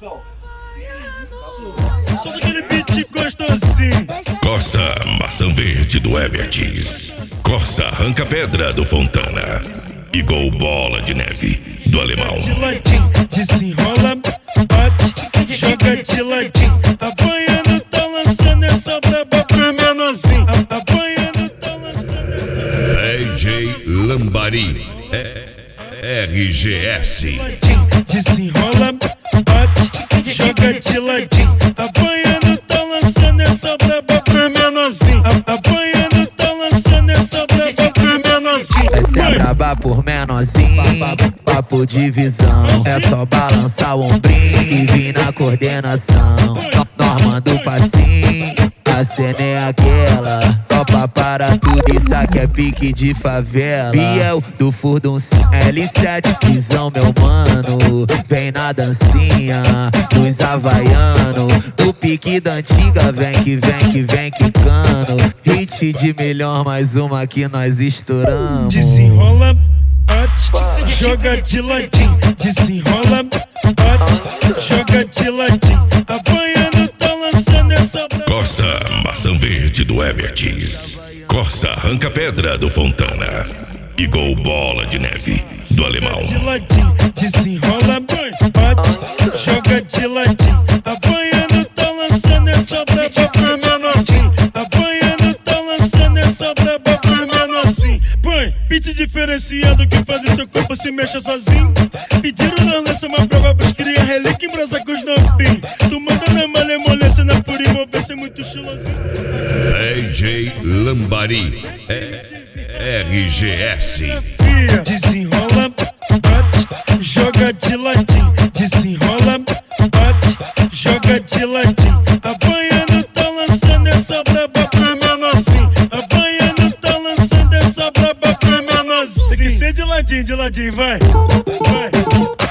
Só daquele beat gostosinho. Corsa Maçã Verde do Evertis. Corsa Arranca Pedra do Fontana. E Gol Bola de Neve do Alemão. De ladinho, desenrola, bate, joga de ladinho. Apanhando, tá lançando essa braba pra menorzinho. Apanhando, tá lançando essa. DJ Lambari, RGS. Desenrola, bate, joga de ladinho. Apanhando, tá lançando essa braba pra menorzinho. Apanhando, tá lançando essa braba pra menorzinho. Essa é braba por menorzinho, papo de visão. É só balançar o ombrinho e vir na coordenação. Nós manda o passinho, a cena é aquela. Topa para tudo, isso aqui é pique de favela. Biel do Furdun L7, visão meu mano. Vem na dancinha, dos havaiano. Do pique da antiga, vem que vem que vem quicando. Hit de melhor, mais uma que nós estouramos. Desenrola, bate, joga de ladinho. Desenrola, bate, joga de ladinho. Apanhando, tá lançando essa braba. Corsa Maçã Verde do Evertis. Corsa Arranca Pedra do Fontana. E Gol Bola de Neve do Alemão. De ladinho, desenrola, bate, joga de ladinho. Apanhando, tá lançando essa braba pra menorzinho. Apanhando, tá lançando essa braba pra menorzinho. Põe, beat diferenciado que faz o seu corpo se mexa sozinho. Pediram nós lança uma prova pros cria relíquia em brasa com os novinhos. Tu manda na malemolência, na pura envolvência, muito chulosinho. DJ Lambari, RGS. Desenrola, bate, joga de ladinho. Desenrola, bate, joga de ladinho. Apanhando, tá lançando essa braba pra menorzinho. Apanhando, tá lançando essa braba pra menorzinho. Tem que ser de ladinho, vai. Vai.